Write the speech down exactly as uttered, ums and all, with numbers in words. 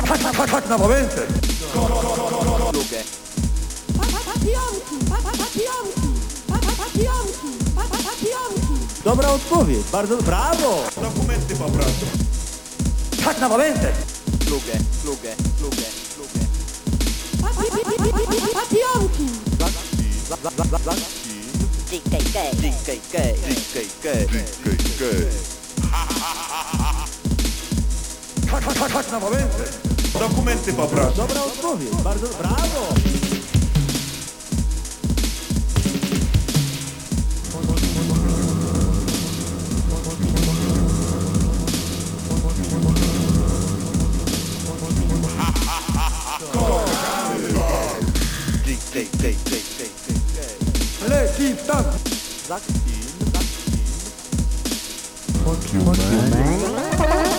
Chodź, chodź, chodź na momenty. Lubię. Papionki, papionki, papionki, papionki. Dobra odpowiedź, bardzo brawo! Dokumenty poproszę. Chodź na momenty. Lubię, lubię, lubię, lubię. Papionki. D K K, D K K, D K K, D K K. Chodź, chodź, chodź, chodź na momenty. Dokumenty poproszę. Dobra odpowiedź, bardzo brawo! D K K, D K K. Leci w tam. Zakpin, zakpin.